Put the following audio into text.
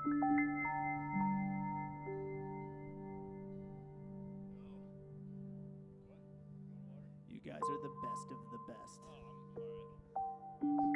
You guys are the best of the best. Oh, I'm alright.